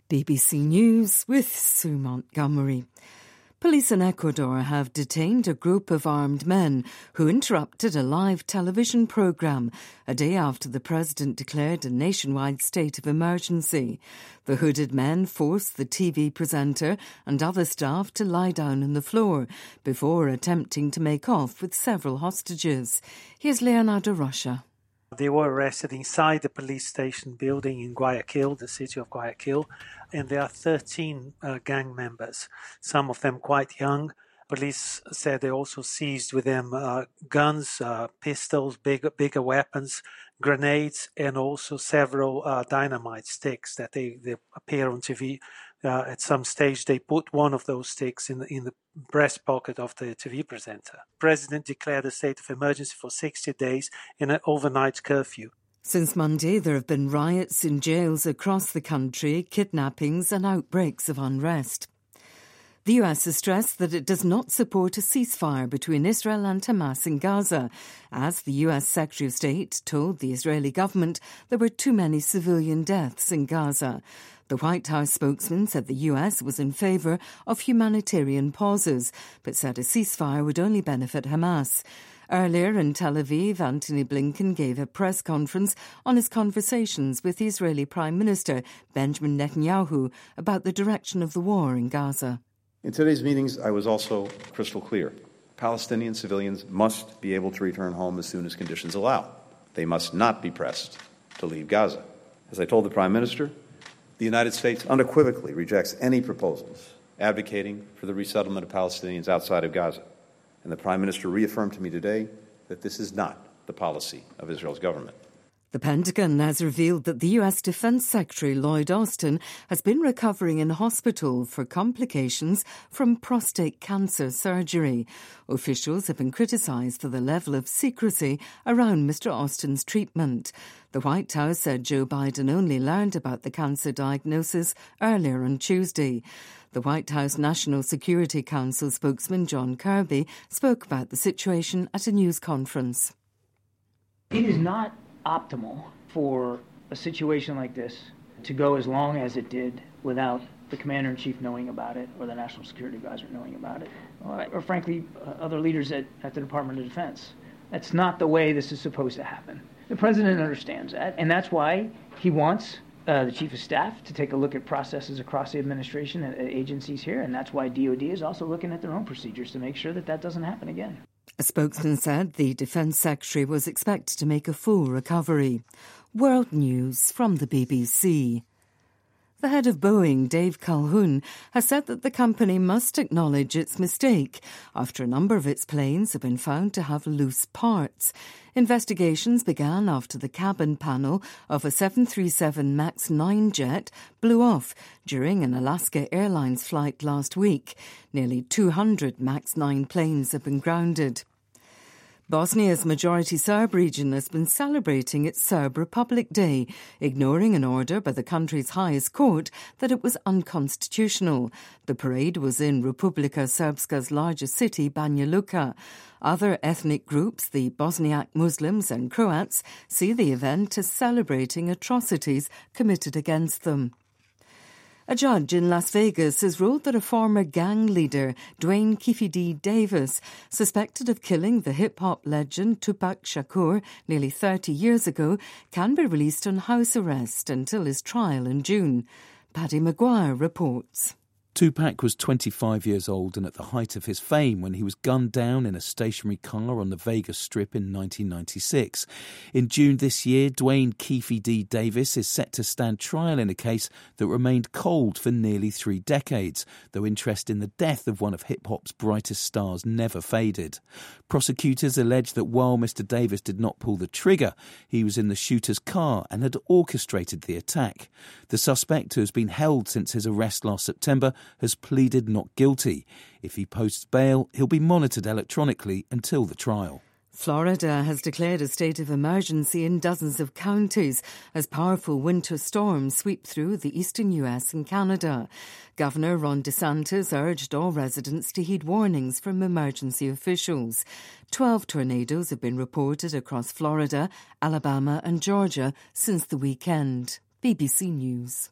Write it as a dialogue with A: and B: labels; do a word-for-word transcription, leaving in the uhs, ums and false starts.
A: B B C News with Sue Montgomery. Police in Ecuador have detained a group of armed men who interrupted a live television programme a day after the president declared a nationwide state of emergency. The hooded men forced the T V presenter and other staff to lie down on the floor before attempting to make off with several hostages. Here's Leonardo Rocha.
B: They were arrested inside the police station building in Guayaquil, the city of Guayaquil, and there are thirteen uh, gang members, some of them quite young. Police said they also seized with them uh, guns, uh, pistols, bigger, bigger weapons, grenades, and also several uh, dynamite sticks that they, they appear on T V. Uh, at some stage, they put one of those sticks in the, in the breast pocket of the T V presenter. The president declared a state of emergency for sixty days in an overnight curfew.
A: Since Monday, there have been riots in jails across the country, kidnappings and outbreaks of unrest. The U S has stressed that it does not support a ceasefire between Israel and Hamas in Gaza, as the U S Secretary of State told the Israeli government there were too many civilian deaths in Gaza. The White House spokesman said the U S was in favour of humanitarian pauses, but said a ceasefire would only benefit Hamas. Earlier in Tel Aviv, Antony Blinken gave a press conference on his conversations with the Israeli Prime Minister Benjamin Netanyahu about the direction of the war in Gaza.
C: In today's meetings, I was also crystal clear. Palestinian civilians must be able to return home as soon as conditions allow. They must not be pressed to leave Gaza. As I told the Prime Minister, the United States unequivocally rejects any proposals advocating for the resettlement of Palestinians outside of Gaza. And the Prime Minister reaffirmed to me today that this is not the policy of Israel's government.
A: The Pentagon has revealed that the U S Defense Secretary Lloyd Austin has been recovering in hospital for complications from prostate cancer surgery. Officials have been criticised for the level of secrecy around Mister Austin's treatment. The White House said Joe Biden only learned about the cancer diagnosis earlier on Tuesday. The White House National Security Council spokesman John Kirby spoke about the situation at a news conference.
D: It is not optimal for a situation like this to go as long as it did without the Commander-in-Chief knowing about it or the National Security Advisor knowing about it, or, or frankly, uh, other leaders at, at the Department of Defense. That's not the way this is supposed to happen. The President understands that, and that's why he wants uh, the Chief of Staff to take a look at processes across the administration and uh, agencies here, and that's why D O D is also looking at their own procedures to make sure that that doesn't happen again.
A: A spokesman said the Defence Secretary was expected to make a full recovery. World News from the B B C. The head of Boeing, Dave Calhoun, has said that the company must acknowledge its mistake after a number of its planes have been found to have loose parts. Investigations began after the cabin panel of a seven thirty-seven MAX nine jet blew off during an Alaska Airlines flight last week. Nearly two hundred MAX nine planes have been grounded. Bosnia's majority Serb region has been celebrating its Serb Republic Day, ignoring an order by the country's highest court that it was unconstitutional. The parade was in Republika Srpska's largest city, Banja Luka. Other ethnic groups, the Bosniak Muslims and Croats, see the event as celebrating atrocities committed against them. A judge in Las Vegas has ruled that a former gang leader, Dwayne Keefe D. Davis, suspected of killing the hip-hop legend Tupac Shakur nearly thirty years ago, can be released on house arrest until his trial in June. Paddy Maguire reports.
E: Tupac was twenty-five years old and at the height of his fame when he was gunned down in a stationary car on the Vegas Strip in nineteen ninety-six. In June this year, Dwayne Keefe D. Davis is set to stand trial in a case that remained cold for nearly three decades, though interest in the death of one of hip-hop's brightest stars never faded. Prosecutors allege that while Mister Davis did not pull the trigger, he was in the shooter's car and had orchestrated the attack. The suspect, who has been held since his arrest last September, has pleaded not guilty. If he posts bail, he'll be monitored electronically until the trial.
A: Florida has declared a state of emergency in dozens of counties as powerful winter storms sweep through the eastern U S and Canada. Governor Ron DeSantis urged all residents to heed warnings from emergency officials. Twelve tornadoes have been reported across Florida, Alabama and Georgia since the weekend. B B C News.